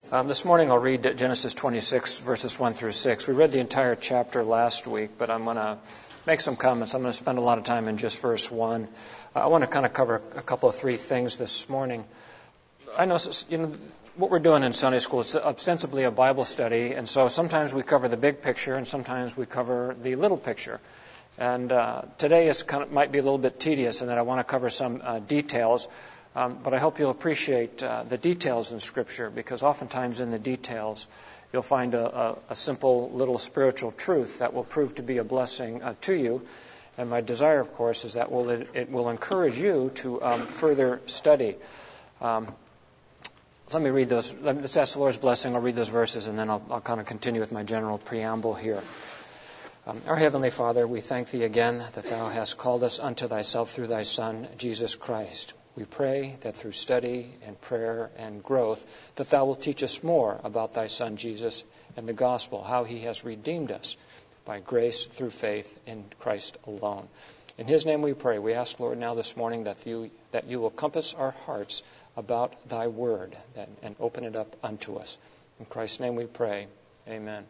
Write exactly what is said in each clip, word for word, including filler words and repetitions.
Um, this morning I'll read Genesis twenty-six, verses one through six. We read the entire chapter last week, but I'm going to make some comments. I'm going to spend a lot of time in just verse one. Uh, I want to kind of cover a couple of three things this morning. I know, you know, what we're doing in Sunday school is ostensibly a Bible study, and so sometimes we cover the big picture and sometimes we cover the little picture. And uh, today is kind of, might be a little bit tedious in that I want to cover some uh, details. Um, but I hope you'll appreciate uh, the details in Scripture, because oftentimes in the details you'll find a, a, a simple little spiritual truth that will prove to be a blessing uh, to you. And my desire, of course, is that will it, it will encourage you to um, further study. Um, let me read those. Let's ask the Lord's blessing. I'll read those verses, and then I'll, I'll kind of continue with my general preamble here. Um, our Heavenly Father, we thank Thee again that Thou hast called us unto Thyself through Thy Son, Jesus Christ. We pray that through study and prayer and growth, that Thou wilt teach us more about Thy Son Jesus and the gospel, how He has redeemed us by grace through faith in Christ alone. In His name we pray. We ask, Lord, now this morning that You that You will compass our hearts about Thy word that, and open it up unto us. In Christ's name we pray. Amen.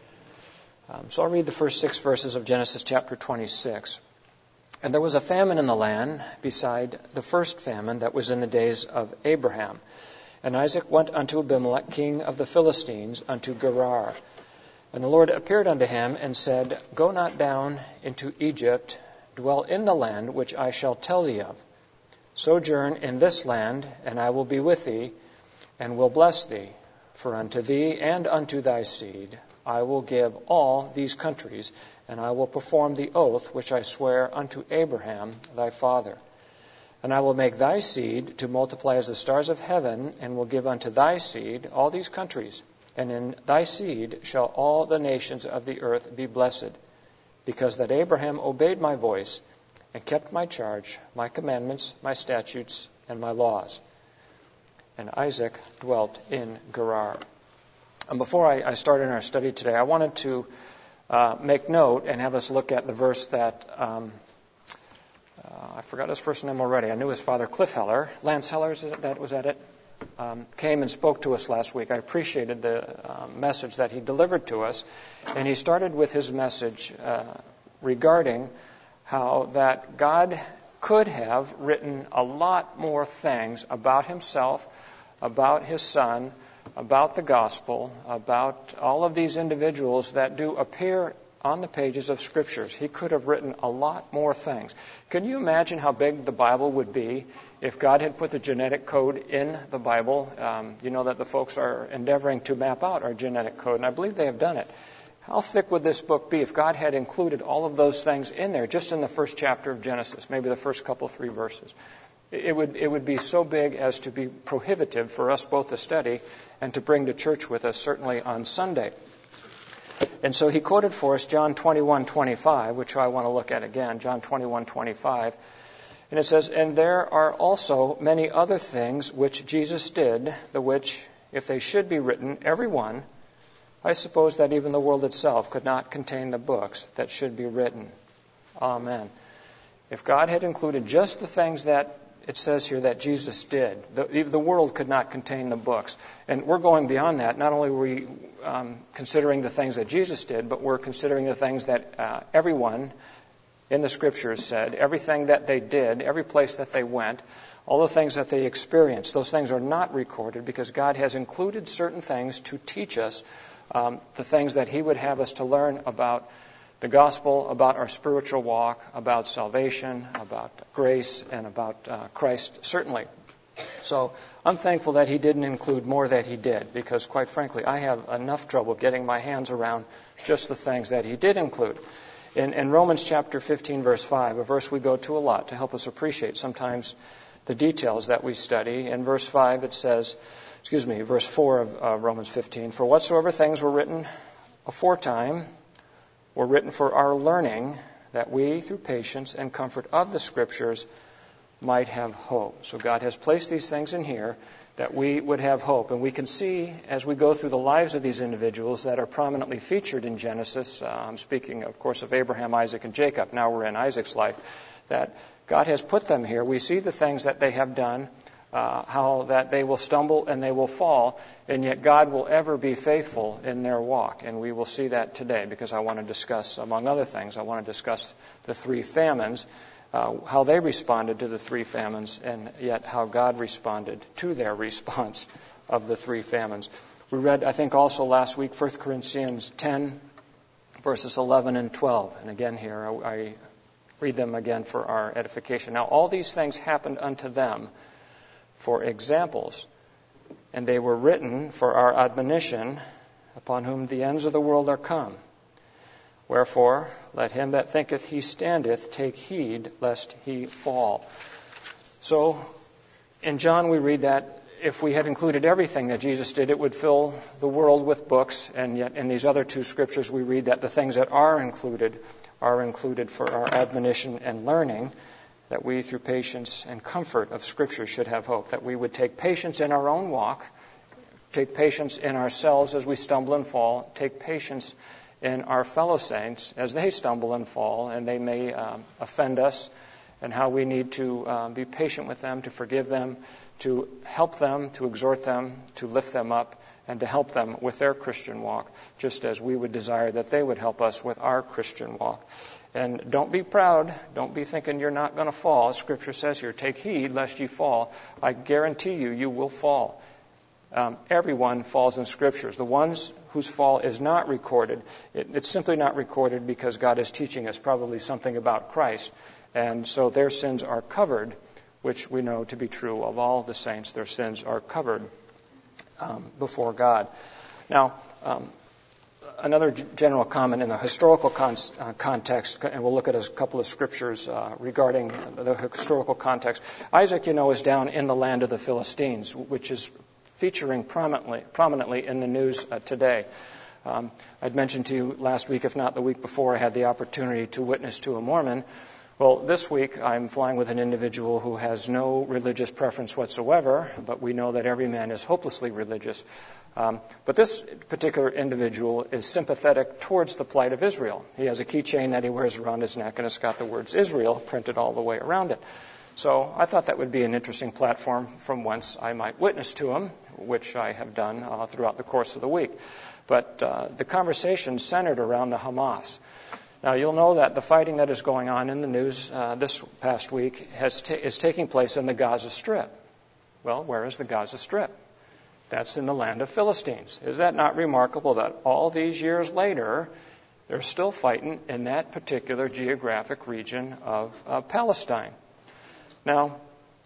Um, so I'll read the first six verses of Genesis chapter twenty-six. And there was a famine in the land beside the first famine that was in the days of Abraham. And Isaac went unto Abimelech, king of the Philistines, unto Gerar. And the Lord appeared unto him and said, Go not down into Egypt, dwell in the land which I shall tell thee of. Sojourn in this land, and I will be with thee, and will bless thee. For unto thee and unto thy seed I will give all these countries, and I will perform the oath which I swear unto Abraham thy father. And I will make thy seed to multiply as the stars of heaven, and will give unto thy seed all these countries. And in thy seed shall all the nations of the earth be blessed, because that Abraham obeyed my voice, and kept my charge, my commandments, my statutes, and my laws. And Isaac dwelt in Gerar. And before I, I start in our study today, I wanted to uh, make note and have us look at the verse that, um, uh, I forgot his first name already. I knew his father, Cliff Heller. Lance Heller, is it, that was at it, um, came and spoke to us last week. I appreciated the uh, message that he delivered to us. And he started with his message uh, regarding how that God could have written a lot more things about Himself, about His Son, about the gospel, about all of these individuals that do appear on the pages of Scriptures. He could have written a lot more things. Can you imagine how big the Bible would be if God had put the genetic code in the Bible? Um, you know that the folks are endeavoring to map out our genetic code, and I believe they have done it. How thick would this book be if God had included all of those things in there, just in the first chapter of Genesis, maybe the first couple, three verses? It would it would be so big as to be prohibitive for us both to study and to bring to church with us, certainly on Sunday. And so he quoted for us John twenty-one twenty-five, which I want to look at again, John twenty-one twenty-five. And it says, And there are also many other things which Jesus did, the which, if they should be written, every one, I suppose that even the world itself could not contain the books that should be written. Amen. If God had included just the things that it says here that Jesus did, the, the world could not contain the books. And we're going beyond that. Not only were we um, considering the things that Jesus did, but we're considering the things that uh, everyone in the Scriptures said, everything that they did, every place that they went, all the things that they experienced. Those things are not recorded because God has included certain things to teach us um, the things that He would have us to learn about the gospel, about our spiritual walk, about salvation, about grace, and about uh, Christ, certainly. So I'm thankful that He didn't include more that He did, because quite frankly, I have enough trouble getting my hands around just the things that He did include. In, in Romans chapter fifteen, verse five, a verse we go to a lot to help us appreciate sometimes the details that we study. In verse five it says, excuse me, verse four of uh, Romans fifteen, For whatsoever things were written aforetime were written for our learning, that we, through patience and comfort of the Scriptures, might have hope. So God has placed these things in here that we would have hope. And we can see as we go through the lives of these individuals that are prominently featured in Genesis, uh, I'm speaking, of course, of Abraham, Isaac, and Jacob. Now we're in Isaac's life, that God has put them here. We see the things that they have done uh, how that they will stumble and they will fall, and yet God will ever be faithful in their walk. And we will see that today, because I want to discuss, among other things, I want to discuss the three famines, uh, how they responded to the three famines, and yet how God responded to their response of the three famines. We read, I think, also last week, First Corinthians ten, verses eleven and twelve. And again here, I, I read them again for our edification. Now, all these things happened unto them for examples, and they were written for our admonition, upon whom the ends of the world are come. Wherefore, let him that thinketh he standeth take heed lest he fall. So, in John we read that if we had included everything that Jesus did, it would fill the world with books, and yet in these other two scriptures we read that the things that are included are included for our admonition and learning, that we, through patience and comfort of Scripture, should have hope, that we would take patience in our own walk, take patience in ourselves as we stumble and fall, take patience in our fellow saints as they stumble and fall, and they may um, offend us, and how we need to uh, be patient with them, to forgive them, to help them, to exhort them, to lift them up, and to help them with their Christian walk, just as we would desire that they would help us with our Christian walk. And don't be proud. Don't be thinking you're not going to fall. Scripture says here, take heed lest you fall. I guarantee you, you will fall. Um, everyone falls in Scriptures. The ones whose fall is not recorded, it, it's simply not recorded because God is teaching us probably something about Christ. And so their sins are covered, which we know to be true of all the saints. Their sins are covered um, before God. Now, um, another general comment in the historical con- uh, context, and we'll look at a couple of scriptures uh, regarding the historical context. Isaac, you know, is down in the land of the Philistines, which is featuring prominently, prominently in the news uh, today. Um, I'd mentioned to you last week, if not the week before, I had the opportunity to witness to a Mormon. Well, this week I'm flying with an individual who has no religious preference whatsoever, but we know that every man is hopelessly religious. Um, but this particular individual is sympathetic towards the plight of Israel. He has a keychain that he wears around his neck, and it's got the words Israel printed all the way around it. So I thought that would be an interesting platform from whence I might witness to him, which I have done uh, throughout the course of the week. But uh, the conversation centered around the Hamas. Now, you'll know that the fighting that is going on in the news uh, this past week has ta- is taking place in the Gaza Strip. Well, where is the Gaza Strip? That's in the land of Philistines. Is that not remarkable that all these years later, they're still fighting in that particular geographic region of uh, Palestine? Now,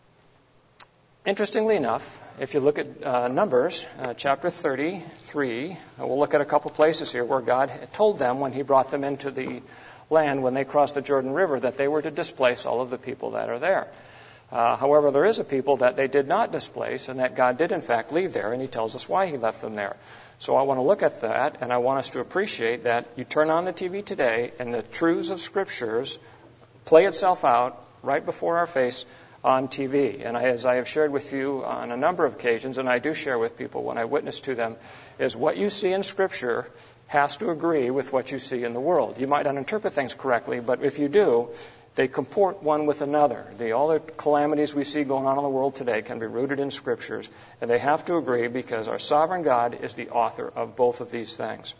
interestingly enough, if you look at uh, Numbers, uh, chapter thirty-three, uh, we'll look at a couple places here where God had told them when He brought them into the land when they crossed the Jordan River that they were to displace all of the people that are there. Uh, however, there is a people that they did not displace, and that God did in fact leave there, and He tells us why He left them there. So I want to look at that, and I want us to appreciate that you turn on the T V today, and the truths of Scriptures play itself out right before our face on T V. And I, as I have shared with you on a number of occasions, and I do share with people when I witness to them, is what you see in Scripture has to agree with what you see in the world. You might not interpret things correctly, but if you do, they comport one with another. The, all the calamities we see going on in the world today can be rooted in Scriptures, and they have to agree because our sovereign God is the author of both of these things.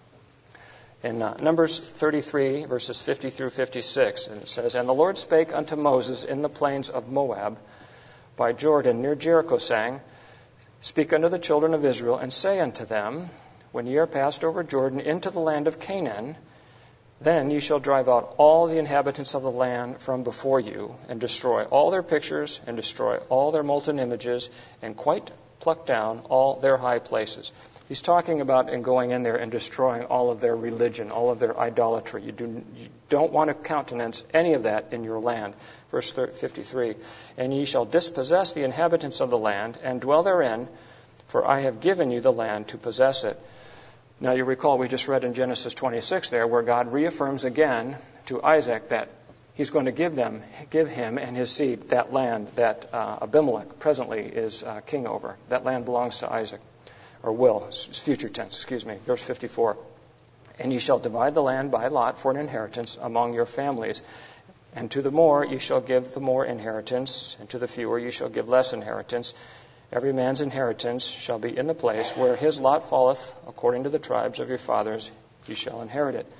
In uh, Numbers thirty-three, verses fifty through fifty-six, and it says, And the Lord spake unto Moses in the plains of Moab by Jordan near Jericho, saying, Speak unto the children of Israel, and say unto them, When ye are passed over Jordan into the land of Canaan, then ye shall drive out all the inhabitants of the land from before you, and destroy all their pictures, and destroy all their molten images, and quite pluck down all their high places. He's talking about in going in there and destroying all of their religion, all of their idolatry. You, do, you don't want to countenance any of that in your land. Verse fifty-three, And ye shall dispossess the inhabitants of the land, and dwell therein, for I have given you the land to possess it. Now you recall we just read in Genesis twenty-six there, where God reaffirms again to Isaac that He's going to give them, give him and his seed that land that uh, Abimelech presently is uh, king over. That land belongs to Isaac, or will, it's future tense, excuse me, verse fifty-four. And ye shall divide the land by lot for an inheritance among your families. And to the more ye shall give the more inheritance, and to the fewer ye shall give less inheritance. Every man's inheritance shall be in the place where his lot falleth, according to the tribes of your fathers, ye shall inherit it.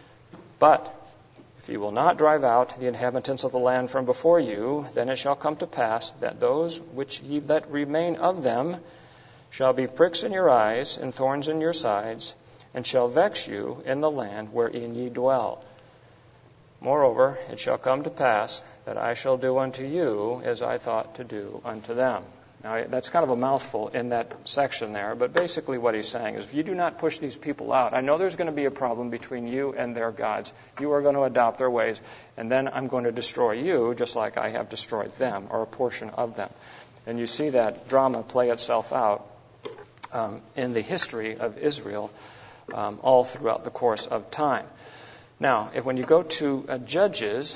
But if ye will not drive out the inhabitants of the land from before you, then it shall come to pass that those which ye let remain of them shall be pricks in your eyes and thorns in your sides, and shall vex you in the land wherein ye dwell. Moreover, it shall come to pass that I shall do unto you as I thought to do unto them. Now, that's kind of a mouthful in that section there, but basically what he's saying is if you do not push these people out, I know there's going to be a problem between you and their gods. You are going to adopt their ways, and then I'm going to destroy you just like I have destroyed them, or a portion of them. And you see that drama play itself out um, in the history of Israel um, all throughout the course of time. Now, if when you go to uh, Judges,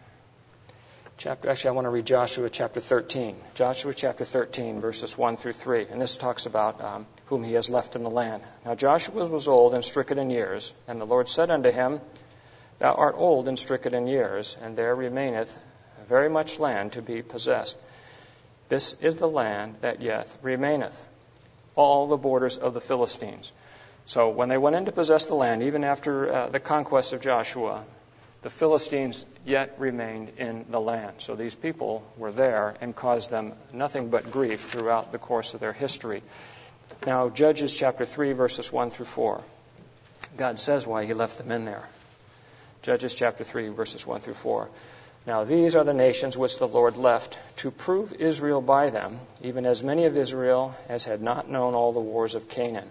chapter, actually I want to read Joshua chapter thirteen. Joshua chapter thirteen, verses one through three. And this talks about um, whom he has left in the land. Now Joshua was old and stricken in years, and the Lord said unto him, Thou art old and stricken in years, and there remaineth very much land to be possessed. This is the land that yet remaineth, all the borders of the Philistines. So when they went in to possess the land, even after uh, the conquest of Joshua, the Philistines yet remained in the land. So these people were there and caused them nothing but grief throughout the course of their history. Now, Judges chapter three, verses one through four. God says why he left them in there. Judges chapter three, verses one through four. Now these are the nations which the Lord left to prove Israel by them, even as many of Israel as had not known all the wars of Canaan.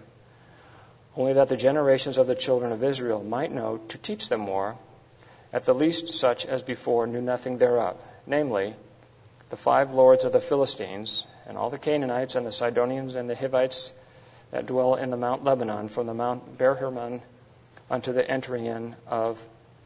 Only that the generations of the children of Israel might know to teach them more, at the least such as before knew nothing thereof, namely, the five lords of the Philistines, and all the Canaanites, and the Sidonians, and the Hivites that dwell in the Mount Lebanon, from the Mount Ber-Hermon unto the entering in of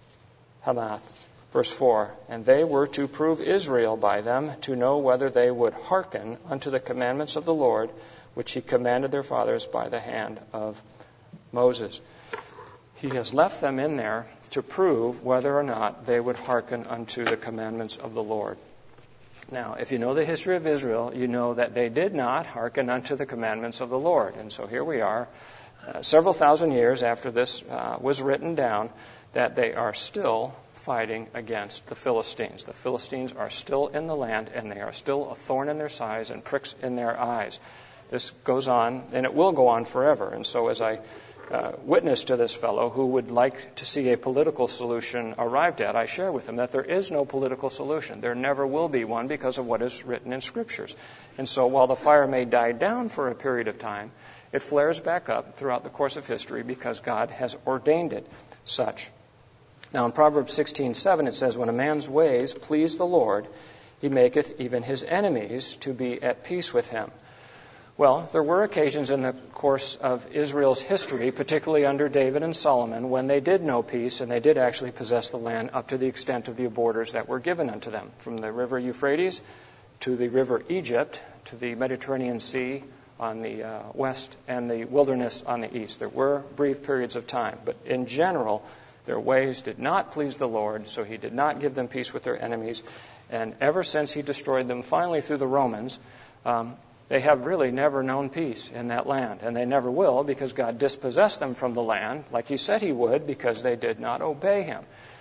Hamath. Verse four, And they were to prove Israel by them, to know whether they would hearken unto the commandments of the Lord, which he commanded their fathers by the hand of Moses. He has left them in there to prove whether or not they would hearken unto the commandments of the Lord. Now, if you know the history of Israel, you know that they did not hearken unto the commandments of the Lord. And so here we are, uh, several thousand years after this uh, was written down, that they are still fighting against the Philistines. The Philistines are still in the land, and they are still a thorn in their sides and pricks in their eyes. This goes on, and it will go on forever. And so as I uh, witness to this fellow who would like to see a political solution arrived at, I share with him that there is no political solution. There never will be one because of what is written in Scriptures. And so while the fire may die down for a period of time, it flares back up throughout the course of history because God has ordained it such. Now in Proverbs sixteen seven it says, When a man's ways please the Lord, he maketh even his enemies to be at peace with him. Well, there were occasions in the course of Israel's history, particularly under David and Solomon, when they did know peace and they did actually possess the land up to the extent of the borders that were given unto them, from the river Euphrates to the river Egypt to the Mediterranean Sea on the uh, west and the wilderness on the east. There were brief periods of time, but in general, their ways did not please the Lord, so he did not give them peace with their enemies. And ever since he destroyed them finally through the Romans, um, they have really never known peace in that land. And they never will because God dispossessed them from the land like he said he would because they did not obey him.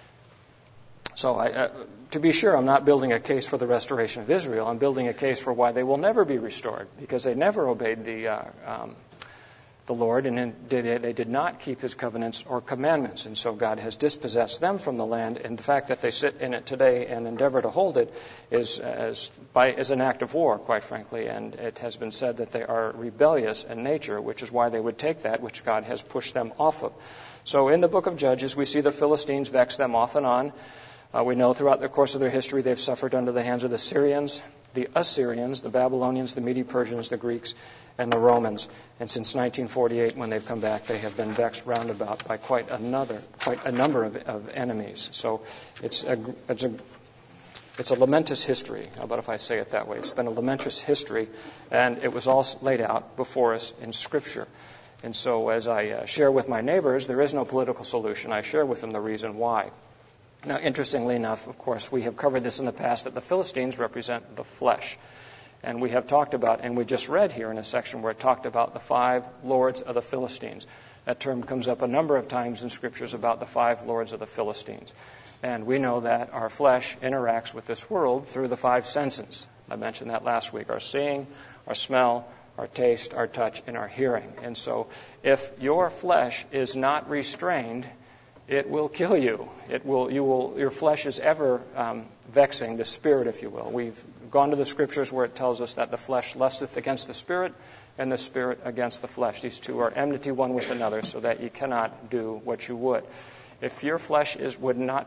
So I, uh, to be sure, I'm not building a case for the restoration of Israel. I'm building a case for why they will never be restored because they never obeyed the uh, um, the Lord, and they did not keep his covenants or commandments. And so God has dispossessed them from the land, and the fact that they sit in it today and endeavor to hold it is, as, by, is an act of war, quite frankly. And it has been said that they are rebellious in nature, which is why they would take that which God has pushed them off of. So in the book of Judges, we see the Philistines vex them off and on. Uh, we know throughout the course of their history they've suffered under the hands of the Syrians, the Assyrians, the Babylonians, the Mede-Persians, the Greeks, and the Romans. And since nineteen forty-eight, when they've come back, they have been vexed roundabout by quite another, quite a number of, of enemies. So it's a, it's a it's a lamentous history. How about if I say it that way? It's been a lamentous history, and it was all laid out before us in Scripture. And so as I uh, share with my neighbors, there is no political solution. I share with them the reason why. Now, interestingly enough, of course, we have covered this in the past, that the Philistines represent the flesh. And we have talked about, and we just read here in a section where it talked about the five lords of the Philistines. That term comes up a number of times in scriptures about the five lords of the Philistines. And we know that our flesh interacts with this world through the five senses. I mentioned that last week. Our seeing, our smell, our taste, our touch, and our hearing. And so if your flesh is not restrained, it will kill you. It will. You will. Your flesh is ever um, vexing the spirit, if you will. We've gone to the scriptures where it tells us that the flesh lusteth against the spirit, and the spirit against the flesh. These two are enmity one with another, so that you cannot do what you would. If your flesh is would not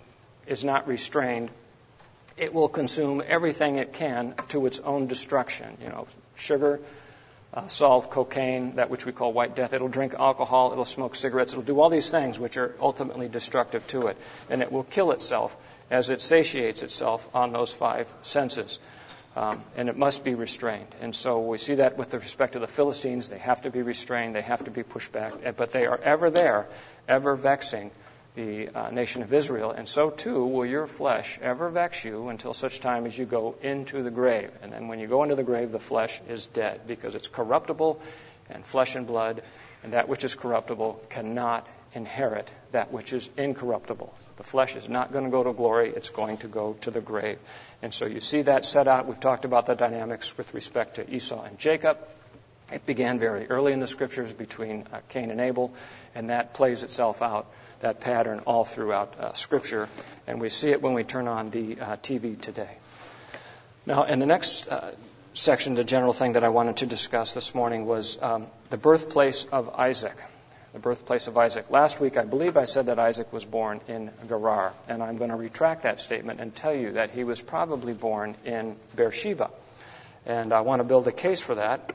is not restrained, it will consume everything it can to its own destruction. You know, sugar, Uh, salt, cocaine, that which we call white death. It'll drink alcohol, it'll smoke cigarettes, it'll do all these things which are ultimately destructive to it. And it will kill itself as it satiates itself on those five senses. Um, and it must be restrained. And so we see that with respect to the Philistines. They have to be restrained, they have to be pushed back. But they are ever there, ever vexing the uh, nation of Israel, and so too will your flesh ever vex you until such time as you go into the grave. And then when you go into the grave, the flesh is dead, because it's corruptible, and flesh and blood, and that which is corruptible cannot inherit that which is incorruptible. The flesh is not going to go to glory, it's going to go to the grave. And so you see that set out. We've talked about the dynamics with respect to Esau and Jacob. It began very early in the scriptures between uh, Cain and Abel, and that plays itself out, that pattern, all throughout uh, Scripture. And we see it when we turn on the uh, T V today. Now, in the next uh, section, the general thing that I wanted to discuss this morning was um, the birthplace of Isaac. The birthplace of Isaac. Last week, I believe I said that Isaac was born in Gerar, and I'm going to retract that statement and tell you that he was probably born in Beersheba. And I want to build a case for that.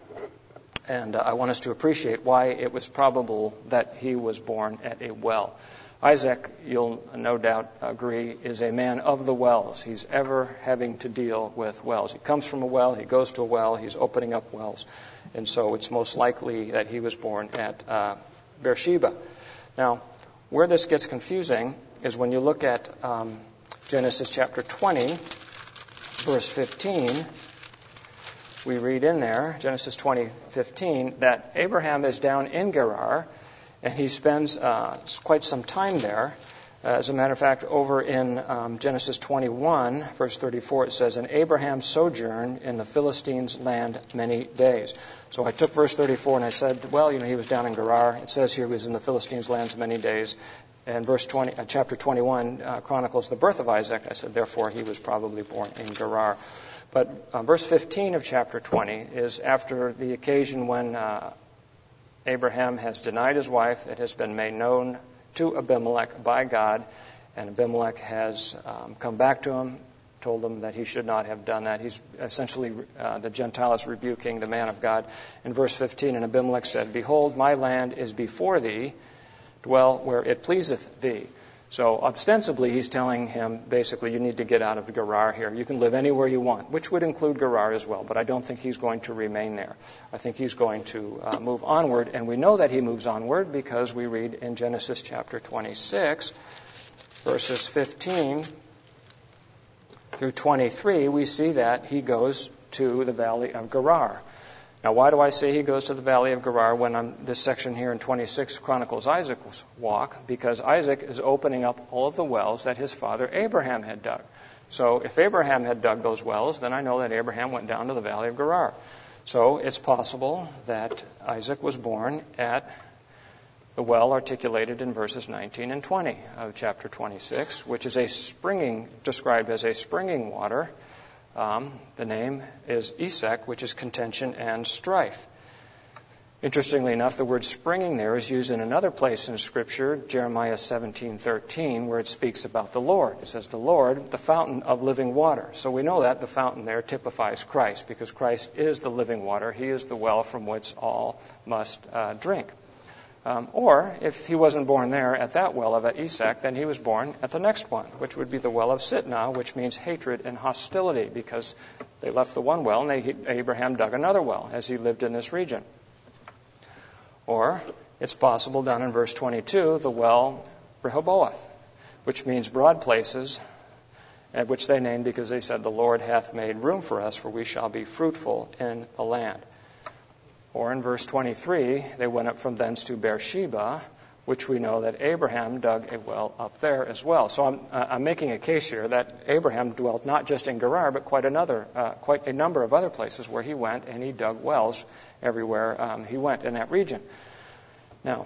And uh, I want us to appreciate why it was probable that he was born at a well. Isaac, you'll no doubt agree, is a man of the wells. He's ever having to deal with wells. He comes from a well, he goes to a well, he's opening up wells. And so it's most likely that he was born at uh, Beersheba. Now, where this gets confusing is when you look at um, Genesis chapter twenty, verse fifteen. We read in there, Genesis twenty fifteen, that Abraham is down in Gerar, and he spends uh, quite some time there. Uh, as a matter of fact, over in um, Genesis twenty-one, verse thirty-four, it says, "And Abraham sojourned in the Philistines' land many days." So I took verse thirty-four and I said, well, you know, he was down in Gerar. It says here he was in the Philistines' lands many days. And verse twenty, uh, chapter twenty-one uh, chronicles the birth of Isaac. I said, therefore, he was probably born in Gerar. But uh, verse fifteen of chapter twenty is after the occasion when uh, Abraham has denied his wife. It has been made known to Abimelech by God, and Abimelech has um, come back to him, told him that he should not have done that. He's essentially, uh, the Gentile is rebuking the man of God. In verse fifteen, and Abimelech said, "Behold, my land is before thee, dwell where it pleaseth thee." So ostensibly, he's telling him, basically, you need to get out of Gerar here. You can live anywhere you want, which would include Gerar as well, but I don't think he's going to remain there. I think he's going to uh, move onward, and we know that he moves onward because we read in Genesis chapter twenty-six, verses fifteen through twenty-three, we see that he goes to the valley of Gerar. Now, why do I say he goes to the valley of Gerar when I'm, this section here in twenty-six chronicles Isaac's walk? Because Isaac is opening up all of the wells that his father Abraham had dug. So if Abraham had dug those wells, then I know that Abraham went down to the valley of Gerar. So it's possible that Isaac was born at the well articulated in verses nineteen and twenty of chapter twenty-six, which is a springing, described as a springing water. Um, the name is Esek, which is contention and strife. Interestingly enough, the word springing there is used in another place in Scripture, Jeremiah seventeen thirteen, where it speaks about the Lord. It says, the Lord, the fountain of living water. So we know that the fountain there typifies Christ, because Christ is the living water. He is the well from which all must uh, drink. Um, or, if he wasn't born there at that well of at Esek, then he was born at the next one, which would be the well of Sitnah, which means hatred and hostility, because they left the one well and they, Abraham dug another well as he lived in this region. Or, it's possible down in verse twenty-two, the well Rehoboth, which means broad places, and which they named because they said, the Lord hath made room for us, for we shall be fruitful in the land. Or in verse twenty-three, they went up from thence to Beersheba, which we know that Abraham dug a well up there as well. So I'm, uh, I'm making a case here that Abraham dwelt not just in Gerar, but quite another, uh, quite a number of other places where he went, and he dug wells everywhere um, he went in that region. Now,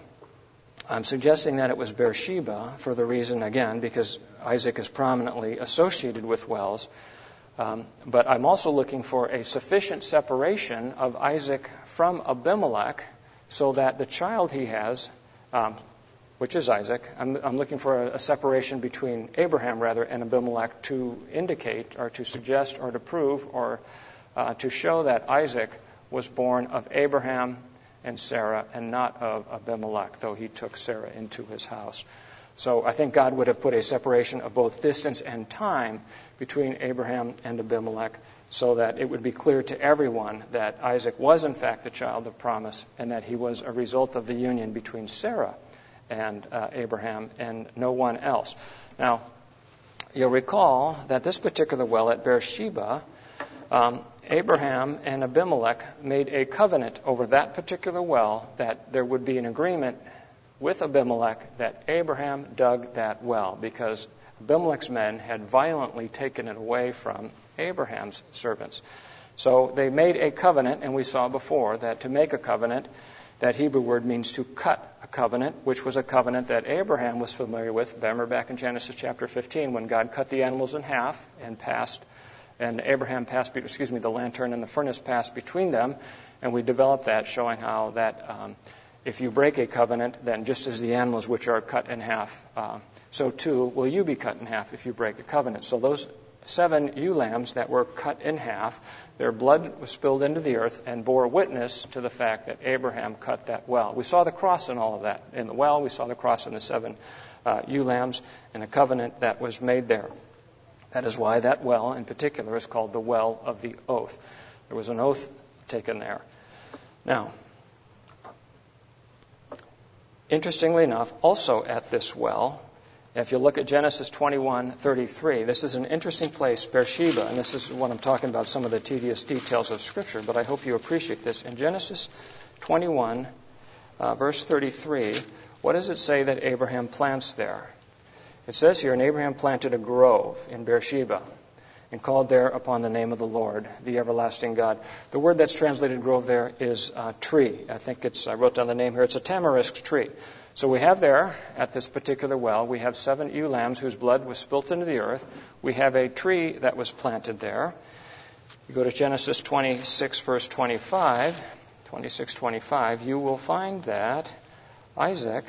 I'm suggesting that it was Beersheba for the reason, again, because Isaac is prominently associated with wells. Um, but I'm also looking for a sufficient separation of Isaac from Abimelech so that the child he has, um, which is Isaac, I'm, I'm looking for a, a separation between Abraham, rather, and Abimelech to indicate or to suggest or to prove or uh, to show that Isaac was born of Abraham and Sarah and not of Abimelech, though he took Sarah into his house. So I think God would have put a separation of both distance and time between Abraham and Abimelech so that it would be clear to everyone that Isaac was in fact the child of promise and that he was a result of the union between Sarah and uh, Abraham and no one else. Now, you'll recall that this particular well at Beersheba, um, Abraham and Abimelech made a covenant over that particular well that there would be an agreement with Abimelech that Abraham dug that well because Abimelech's men had violently taken it away from Abraham's servants. So they made a covenant, and we saw before that to make a covenant, that Hebrew word means to cut a covenant, which was a covenant that Abraham was familiar with. Remember back in Genesis chapter fifteen when God cut the animals in half and passed, and Abraham passed, excuse me, the lantern and the furnace passed between them, and we developed that showing how that um, if you break a covenant, then just as the animals which are cut in half, uh, so too will you be cut in half if you break a covenant. So those seven ewe lambs that were cut in half, their blood was spilled into the earth and bore witness to the fact that Abraham cut that well. We saw the cross in all of that. In the well, we saw the cross in the seven uh, ewe lambs and the covenant that was made there. That is why that well in particular is called the well of the oath. There was an oath taken there. Now, interestingly enough, also at this well, if you look at Genesis twenty-one thirty-three, this is an interesting place, Beersheba, and this is what I'm talking about, some of the tedious details of Scripture, but I hope you appreciate this. In Genesis twenty-one, uh, verse thirty-three, what does it say that Abraham plants there? It says here, and Abraham planted a grove in Beersheba and called there upon the name of the Lord, the everlasting God. The word that's translated grove there is uh, tree. I think it's, I wrote down the name here, it's a tamarisk tree. So we have there, at this particular well, we have seven ewe lambs whose blood was spilt into the earth. We have a tree that was planted there. You go to Genesis twenty-six, verse twenty-five, twenty-six twenty-five, you will find that Isaac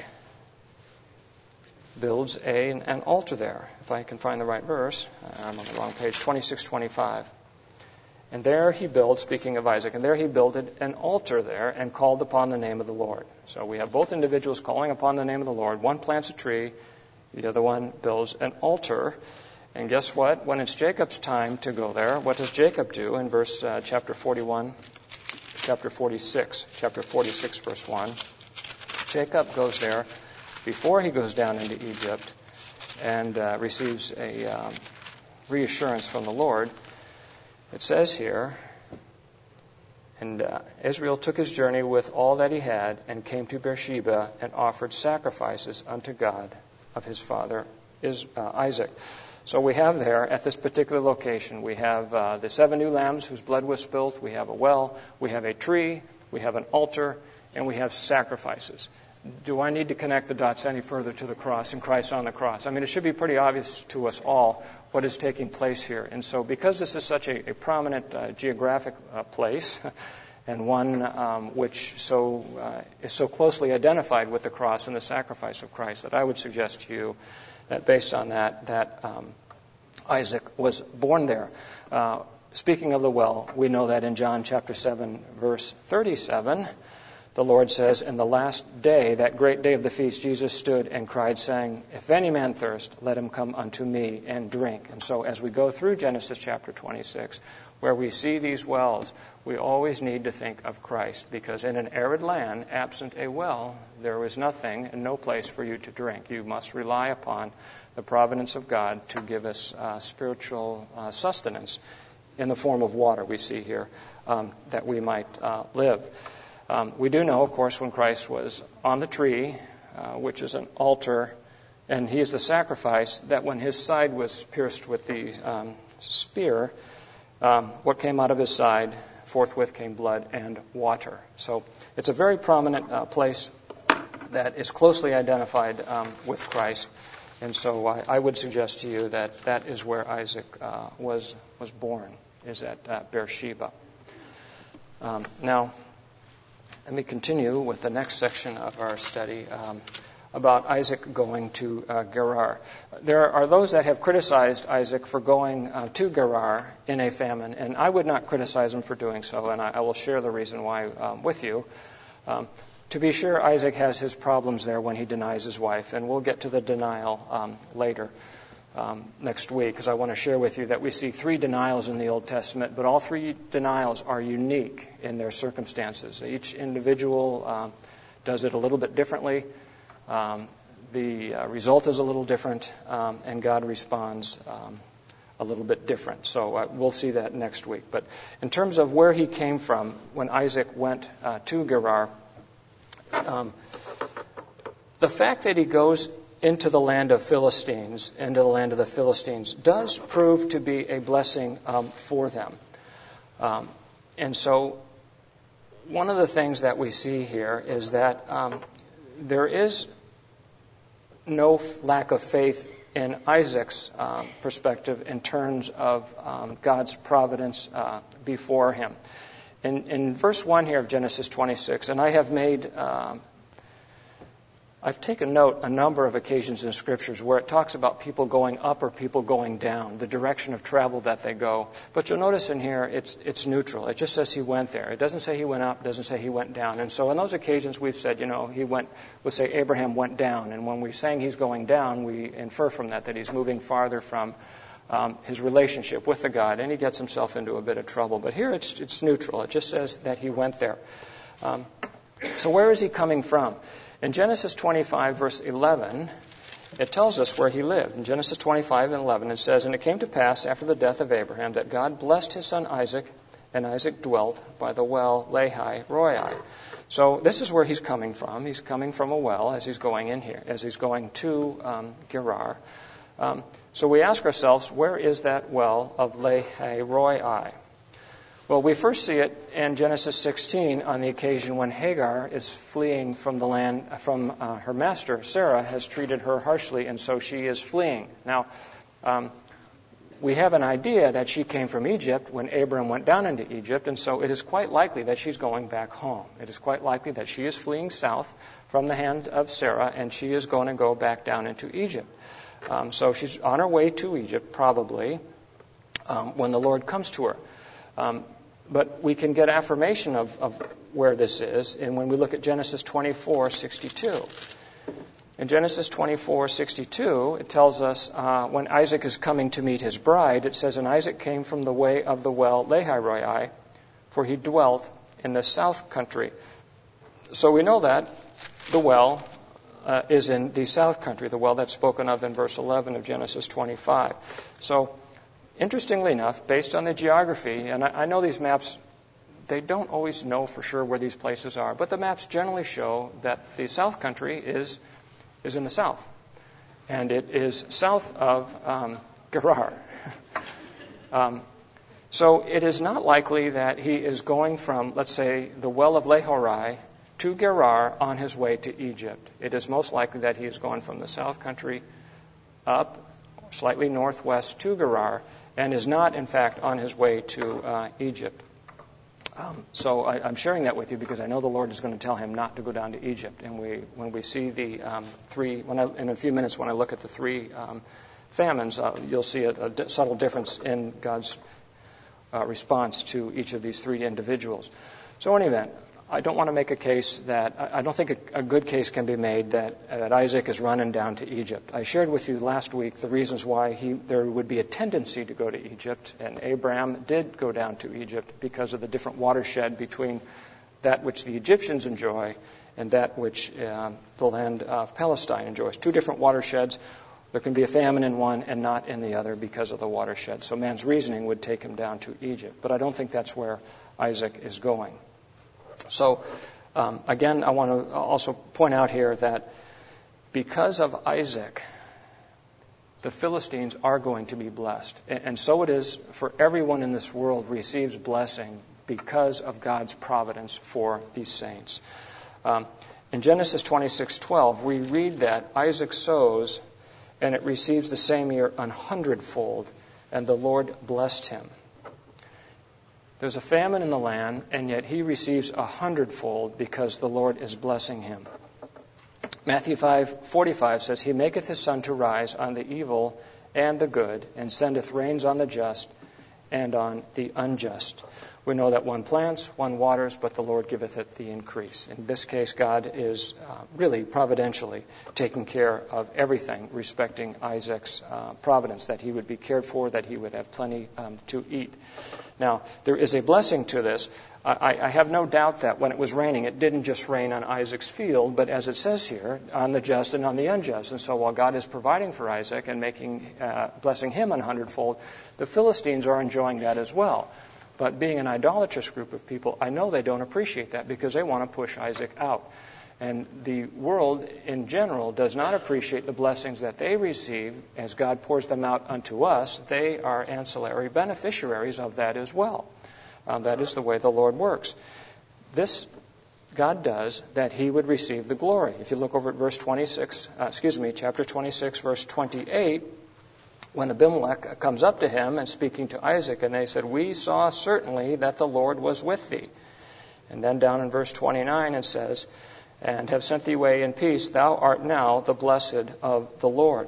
builds a, an altar there. If I can find the right verse, I'm on the wrong page, twenty-six twenty-five. And there he built, speaking of Isaac, and there he builded an altar there and called upon the name of the Lord. So we have both individuals calling upon the name of the Lord. One plants a tree, the other one builds an altar. And guess what? When it's Jacob's time to go there, what does Jacob do in verse uh, chapter forty-one, chapter forty-six, chapter forty-six, verse one? Jacob goes there before he goes down into Egypt and uh, receives a um, reassurance from the Lord. It says here, and uh, Israel took his journey with all that he had and came to Beersheba and offered sacrifices unto God of his father is, uh, Isaac. So we have there at this particular location, we have uh, the seven ewe lambs whose blood was spilt, we have a well, we have a tree, we have an altar, and we have sacrifices. Do I need to connect the dots any further to the cross and Christ on the cross? I mean, it should be pretty obvious to us all what is taking place here. And so because this is such a, a prominent uh, geographic uh, place and one um, which so uh, is so closely identified with the cross and the sacrifice of Christ, that I would suggest to you that based on that, that um, Isaac was born there. Uh, speaking of the well, we know that in John chapter seven, verse thirty-seven, the Lord says, in the last day, that great day of the feast, Jesus stood and cried, saying, if any man thirst, let him come unto me and drink. And so as we go through Genesis chapter twenty-six, where we see these wells, we always need to think of Christ, because in an arid land, absent a well, there is nothing and no place for you to drink. You must rely upon the providence of God to give us uh, spiritual uh, sustenance in the form of water we see here, um, that we might uh, live. Um, we do know, of course, when Christ was on the tree, uh, which is an altar, and he is the sacrifice, that when his side was pierced with the um, spear, um, what came out of his side, forthwith came blood and water. So it's a very prominent uh, place that is closely identified um, with Christ. And so I, I would suggest to you that that is where Isaac uh, was was born, is at uh, Beersheba. Um, now, let me continue with the next section of our study um, about Isaac going to uh, Gerar. There are those that have criticized Isaac for going uh, to Gerar in a famine, and I would not criticize him for doing so, and I, I will share the reason why um, with you. Um, to be sure, Isaac has his problems there when he denies his wife, and we'll get to the denial um, later. Um, next week, because I want to share with you that we see three denials in the Old Testament, but all three denials are unique in their circumstances. Each individual um, does it a little bit differently. Um, the uh, result is a little different, um, and God responds um, a little bit different. So uh, we'll see that next week. But in terms of where he came from, when Isaac went uh, to Gerar, um, the fact that he goes into the land of Philistines, into the land of the Philistines, does prove to be a blessing um, for them. Um, and so one of the things that we see here is that um, there is no lack of faith in Isaac's um, perspective in terms of um, God's providence uh, before him. In, in verse one here of Genesis twenty-six, and I have made... Um, I've taken note a number of occasions in Scriptures where it talks about people going up or people going down, the direction of travel that they go. But you'll notice in here it's it's neutral. It just says he went there. It doesn't say he went up, it doesn't say he went down. And so on those occasions we've said, you know, he went, we'll say Abraham went down. And when we're saying he's going down, we infer from that that he's moving farther from um, his relationship with the God, and he gets himself into a bit of trouble. But here it's it's neutral. It just says that he went there. Um, so where is he coming from? In Genesis twenty-five, verse eleven, it tells us where he lived. In Genesis twenty-five and eleven, it says, and it came to pass after the death of Abraham that God blessed his son Isaac, and Isaac dwelt by the well Lahai Roi. So this is where he's coming from. He's coming from a well as he's going in here, as he's going to um, Gerar. Um, so we ask ourselves, where is that well of Lahai Roi? Well, we first see it in Genesis sixteen on the occasion when Hagar is fleeing from the land, from uh, her master. Sarah has treated her harshly, and so she is fleeing. Now, um, we have an idea that she came from Egypt when Abram went down into Egypt, and so it is quite likely that she's going back home. It is quite likely that she is fleeing south from the hand of Sarah, and she is going to go back down into Egypt. Um, so she's on her way to Egypt, probably, um, when the Lord comes to her. Um, But we can get affirmation of, of where this is, and when we look at Genesis twenty-four sixty-two. In Genesis twenty-four sixty-two, it tells us uh, when Isaac is coming to meet his bride, it says, and Isaac came from the way of the well Lahai Roi, for he dwelt in the south country. So we know that the well uh, is in the south country, the well that's spoken of in verse eleven of Genesis twenty-five. So interestingly enough, based on the geography, and I, I know these maps, they don't always know for sure where these places are, but the maps generally show that the south country is is in the south, and it is south of um, Gerar. um, so it is not likely that he is going from, let's say, the well of Lahai Roi to Gerar on his way to Egypt. It is most likely that he is going from the south country up, slightly northwest to Gerar, and is not, in fact, on his way to uh, Egypt. Um, so I, I'm sharing that with you because I know the Lord is going to tell him not to go down to Egypt. And we, when we see the um, three, when I, in a few minutes when I look at the three um, famines, uh, you'll see a, a d- subtle difference in God's uh, response to each of these three individuals. So in any event, I don't want to make a case that, I don't think a, a good case can be made that, that Isaac is running down to Egypt. I shared with you last week the reasons why he, there would be a tendency to go to Egypt, and Abraham did go down to Egypt because of the different watershed between that which the Egyptians enjoy and that which uh, the land of Palestine enjoys. Two different watersheds. There can be a famine in one and not in the other because of the watershed. So man's reasoning would take him down to Egypt. But I don't think that's where Isaac is going. So, um, again, I want to also point out here that because of Isaac, the Philistines are going to be blessed. And, and so it is for everyone in this world receives blessing because of God's providence for these saints. Um, in Genesis twenty-six twelve, we read that Isaac sows, and it receives the same year an hundredfold, and the Lord blessed him. There's a famine in the land, and yet he receives a hundredfold because the Lord is blessing him. Matthew five forty-five says, He maketh his sun to rise on the evil and the good, and sendeth rains on the just and on the unjust. We know that one plants, one waters, but the Lord giveth it the increase. In this case, God is uh, really providentially taking care of everything respecting Isaac's uh, providence, that he would be cared for, that he would have plenty um, to eat. Now, there is a blessing to this. I, I have no doubt that when it was raining, it didn't just rain on Isaac's field, but as it says here, on the just and on the unjust. And so while God is providing for Isaac and making, uh, blessing him a hundredfold, the Philistines are enjoying that as well. But being an idolatrous group of people, I know they don't appreciate that because they want to push Isaac out. And the world in general does not appreciate the blessings that they receive as God pours them out unto us. They are ancillary beneficiaries of that as well. Um, that is the way the Lord works. This God does that he would receive the glory. If you look over at verse twenty-six, uh, excuse me, chapter twenty-six, verse twenty-eight, when Abimelech comes up to him and speaking to Isaac, and they said, We saw certainly that the Lord was with thee. And then down in verse twenty-nine it says, And have sent thee away in peace, thou art now the blessed of the Lord.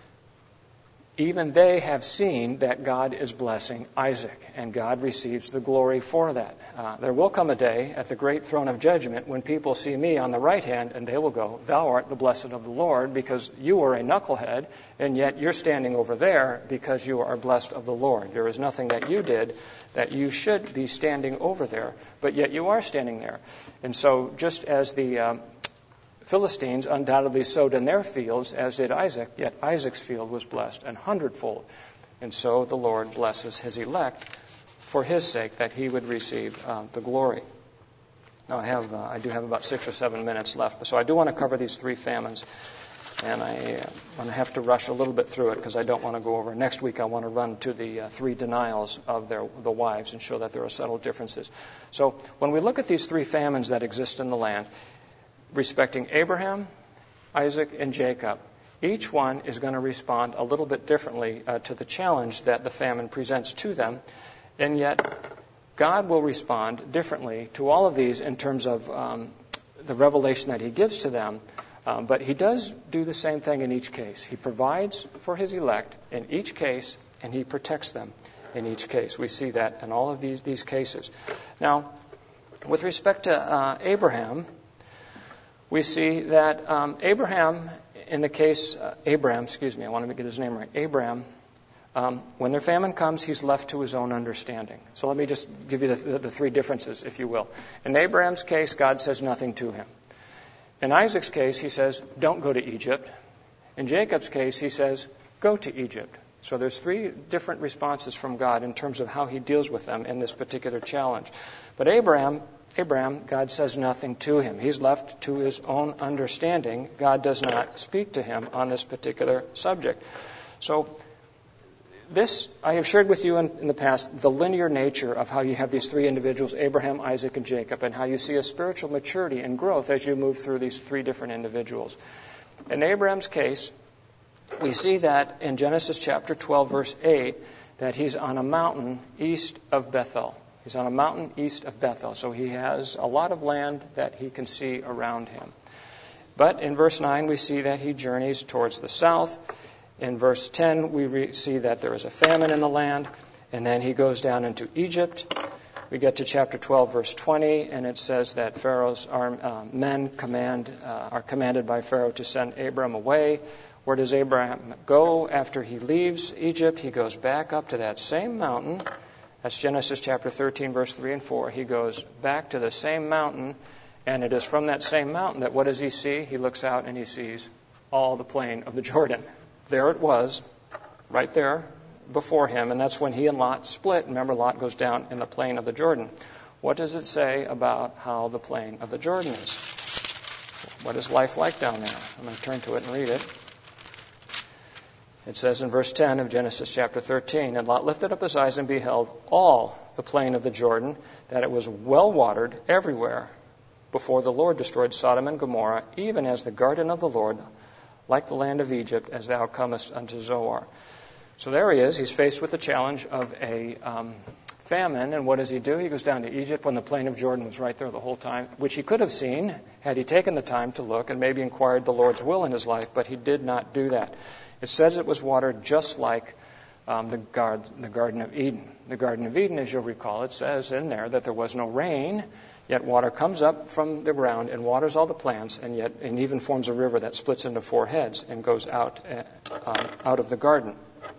Even they have seen that God is blessing Isaac, and God receives the glory for that. Uh, there will come a day at the great throne of judgment when people see me on the right hand, and they will go, Thou art the blessed of the Lord, because you are a knucklehead, and yet you're standing over there because you are blessed of the Lord. There is nothing that you did that you should be standing over there, but yet you are standing there. And so just as the Um, Philistines undoubtedly sowed in their fields, as did Isaac, yet Isaac's field was blessed an hundredfold. And so the Lord blesses his elect for his sake, that he would receive um, the glory. Now, I have, uh, I do have about six or seven minutes left, so I do want to cover these three famines. And I, uh, I'm going to have to rush a little bit through it because I don't want to go over. Next week, I want to run to the uh, three denials of their the wives and show that there are subtle differences. So when we look at these three famines that exist in the land, respecting Abraham, Isaac, and Jacob, each one is going to respond a little bit differently uh, to the challenge that the famine presents to them. And yet, God will respond differently to all of these in terms of um, the revelation that he gives to them. Um, but he does do the same thing in each case. He provides for his elect in each case, and he protects them in each case. We see that in all of these, these cases. Now, with respect to uh, Abraham, we see that um, Abraham, in the case, uh, Abraham, excuse me, I want to get his name right, Abraham, um, when their famine comes, he's left to his own understanding. So let me just give you the, the, the three differences, if you will. In Abraham's case, God says nothing to him. In Isaac's case, he says, don't go to Egypt. In Jacob's case, he says, go to Egypt. So there's three different responses from God in terms of how he deals with them in this particular challenge. But Abraham, Abraham, God says nothing to him. He's left to his own understanding. God does not speak to him on this particular subject. So this, I have shared with you in, in the past, the linear nature of how you have these three individuals, Abraham, Isaac, and Jacob, and how you see a spiritual maturity and growth as you move through these three different individuals. In Abraham's case, we see that in Genesis chapter twelve, verse eight, that he's on a mountain east of Bethel. He's on a mountain east of Bethel, so he has a lot of land that he can see around him. But in verse nine, we see that he journeys towards the south. In verse ten, we re- see that there is a famine in the land, and then he goes down into Egypt. We get to chapter twelve, verse twenty, and it says that Pharaoh's arm, uh, men command uh, are commanded by Pharaoh to send Abram away. Where does Abraham go after he leaves Egypt? He goes back up to that same mountain. That's Genesis chapter thirteen, verse three and four. He goes back to the same mountain, and it is from that same mountain that what does he see? He looks out and he sees all the plain of the Jordan. There it was, right there before him, and that's when he and Lot split. Remember, Lot goes down in the plain of the Jordan. What does it say about how the plain of the Jordan is? What is life like down there? I'm going to turn to it and read it. It says in verse ten of Genesis chapter thirteen, and Lot lifted up his eyes and beheld all the plain of the Jordan, that it was well watered everywhere, before the Lord destroyed Sodom and Gomorrah, even as the garden of the Lord, like the land of Egypt, as thou comest unto Zoar. So there he is. He's faced with the challenge of a um, famine. And what does he do? He goes down to Egypt when the plain of Jordan was right there the whole time, which he could have seen had he taken the time to look and maybe inquired the Lord's will in his life, but he did not do that. It says it was watered just like um, the, guard, the Garden of Eden. The Garden of Eden, as you'll recall, it says in there that there was no rain, yet water comes up from the ground and waters all the plants, and yet and even forms a river that splits into four heads and goes out, uh, um, out of the garden.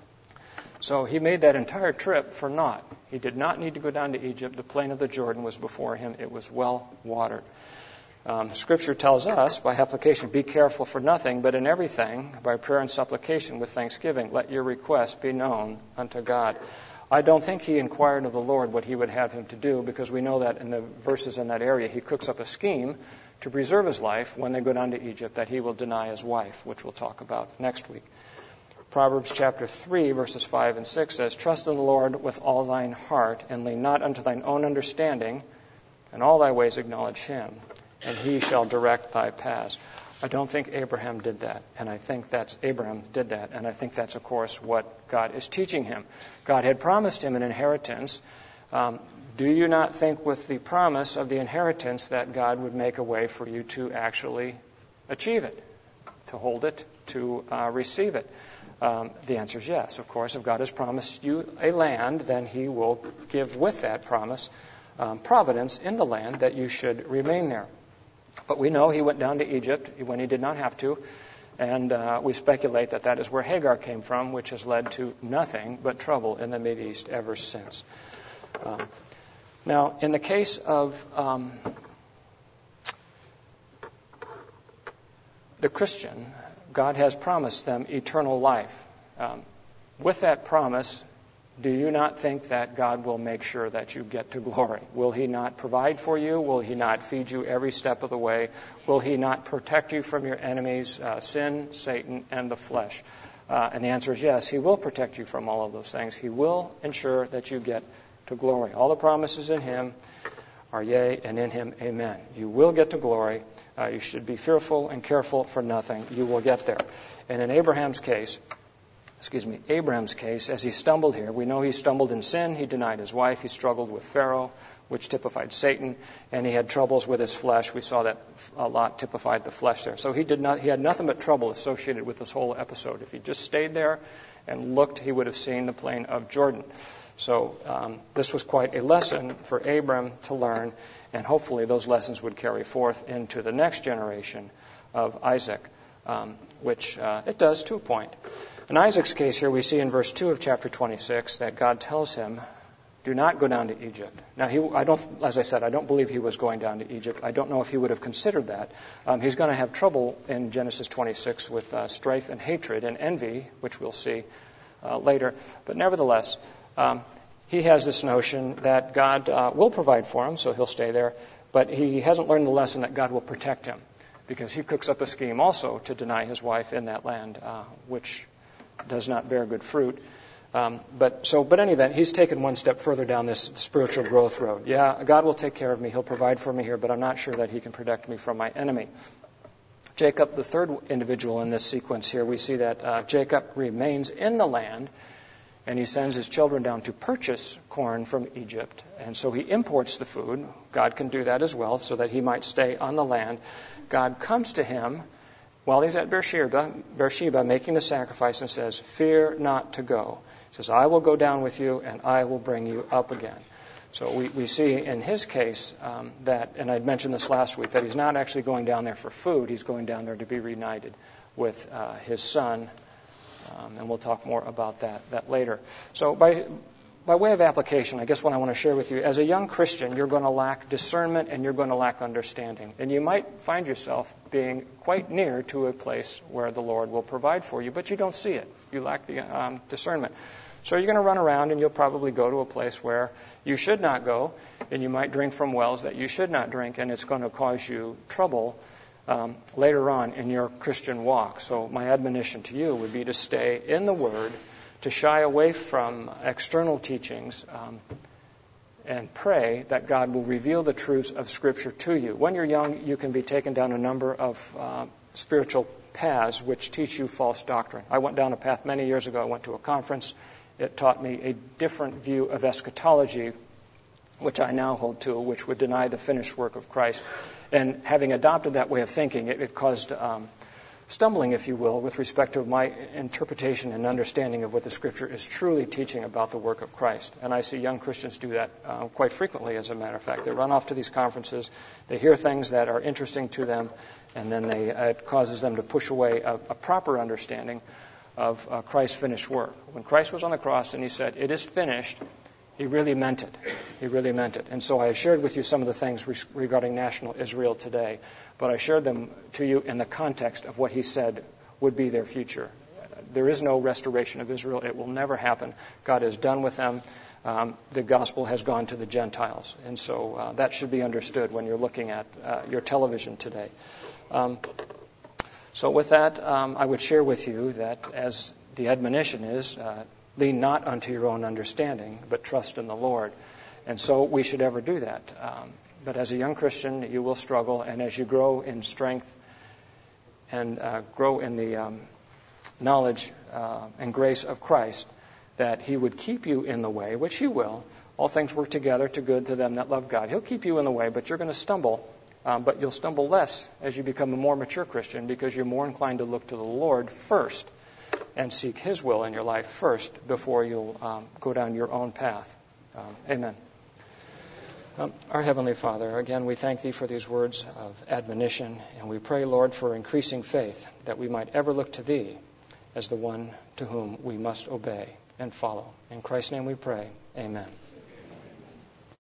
So he made that entire trip for naught. He did not need to go down to Egypt. The plain of the Jordan was before him. It was well watered. Um, Scripture tells us, by application, be careful for nothing, but in everything, by prayer and supplication with thanksgiving, let your requests be known unto God. I don't think he inquired of the Lord what he would have him to do, because we know that in the verses in that area, he cooks up a scheme to preserve his life when they go down to Egypt, that he will deny his wife, which we'll talk about next week. Proverbs chapter three, verses five and six says, trust in the Lord with all thine heart, and lean not unto thine own understanding, and all thy ways acknowledge him, and he shall direct thy paths. I don't think Abraham did that, and I think that's Abraham did that, and I think that's, of course, what God is teaching him. God had promised him an inheritance. Um, do you not think with the promise of the inheritance that God would make a way for you to actually achieve it, to hold it, to uh, receive it? Um, the answer is yes, of course. If God has promised you a land, then he will give with that promise um, providence in the land that you should remain there. But we know he went down to Egypt when he did not have to, and uh, we speculate that that is where Hagar came from, which has led to nothing but trouble in the Mideast ever since. Um, now, in the case of um, the Christian, God has promised them eternal life. Um, with that promise, do you not think that God will make sure that you get to glory? Will he not provide for you? Will he not feed you every step of the way? Will he not protect you from your enemies, uh, sin, Satan, and the flesh? Uh, and the answer is yes, he will protect you from all of those things. He will ensure that you get to glory. All the promises in him are yea, and in him amen. You will get to glory. Uh, you should be fearful and careful for nothing. You will get there. And in Abraham's case, excuse me, Abraham's case, as he stumbled here, we know he stumbled in sin. He denied his wife. He struggled with Pharaoh, which typified Satan, and he had troubles with his flesh. We saw that a lot typified the flesh there. So he did not. He had nothing but trouble associated with this whole episode. If he just stayed there and looked, he would have seen the plain of Jordan. So um, this was quite a lesson for Abram to learn, and hopefully those lessons would carry forth into the next generation of Isaac, um, which uh, it does to a point. In Isaac's case here, we see in verse two of chapter twenty-six that God tells him, do not go down to Egypt. Now, he, I don't, as I said, I don't believe he was going down to Egypt. I don't know if he would have considered that. Um, he's going to have trouble in Genesis twenty-six with uh, strife and hatred and envy, which we'll see uh, later. But nevertheless, um, he has this notion that God uh, will provide for him, so he'll stay there. But he hasn't learned the lesson that God will protect him, because he cooks up a scheme also to deny his wife in that land, uh, which does not bear good fruit. Um, but so, but in any event, he's taken one step further down this spiritual growth road. Yeah, God will take care of me. He'll provide for me here, but I'm not sure that he can protect me from my enemy. Jacob, the third individual in this sequence here, we see that uh, Jacob remains in the land, and he sends his children down to purchase corn from Egypt. And so he imports the food. God can do that as well, so that he might stay on the land. God comes to him while he's at Beersheba, Beersheba making the sacrifice, and says, fear not to go. He says, I will go down with you, and I will bring you up again. So we, we see in his case um, that, and I mentioned this last week, that he's not actually going down there for food. He's going down there to be reunited with uh, his son. Um, and we'll talk more about that, that later. So by by way of application, I guess what I want to share with you, as a young Christian, you're going to lack discernment and you're going to lack understanding. And you might find yourself being quite near to a place where the Lord will provide for you, but you don't see it. You lack the um, discernment. So you're going to run around and you'll probably go to a place where you should not go, and you might drink from wells that you should not drink, and it's going to cause you trouble um, later on in your Christian walk. So my admonition to you would be to stay in the Word, to shy away from external teachings, um, and pray that God will reveal the truths of Scripture to you. When you're young, you can be taken down a number of uh, spiritual paths which teach you false doctrine. I went down a path many years ago. I went to a conference. It taught me a different view of eschatology, which I now hold to, which would deny the finished work of Christ. And having adopted that way of thinking, it, it caused um, stumbling, if you will, with respect to my interpretation and understanding of what the Scripture is truly teaching about the work of Christ. And I see young Christians do that uh, quite frequently, as a matter of fact. They run off to these conferences, they hear things that are interesting to them, and then they, uh, it causes them to push away a, a proper understanding of uh, Christ's finished work. When Christ was on the cross and he said, "It is finished," he really meant it. He really meant it. And so I shared with you some of the things re- regarding national Israel today, but I shared them to you in the context of what he said would be their future. There is no restoration of Israel. It will never happen. God is done with them. Um, the gospel has gone to the Gentiles. And so uh, that should be understood when you're looking at uh, your television today. Um, so with that, um, I would share with you that, as the admonition is, uh, lean not unto your own understanding, but trust in the Lord. And so we should ever do that. Um, but as a young Christian, you will struggle, and as you grow in strength and uh, grow in the um, knowledge uh, and grace of Christ, that he would keep you in the way, which he will. All things work together to good to them that love God. He'll keep you in the way, but you're going to stumble. Um, but you'll stumble less as you become a more mature Christian, because you're more inclined to look to the Lord first and seek his will in your life first before you'll um, go down your own path. Um, amen. Um, our Heavenly Father, again, we thank thee for these words of admonition, and we pray, Lord, for increasing faith, that we might ever look to thee as the one to whom we must obey and follow. In Christ's name we pray. Amen.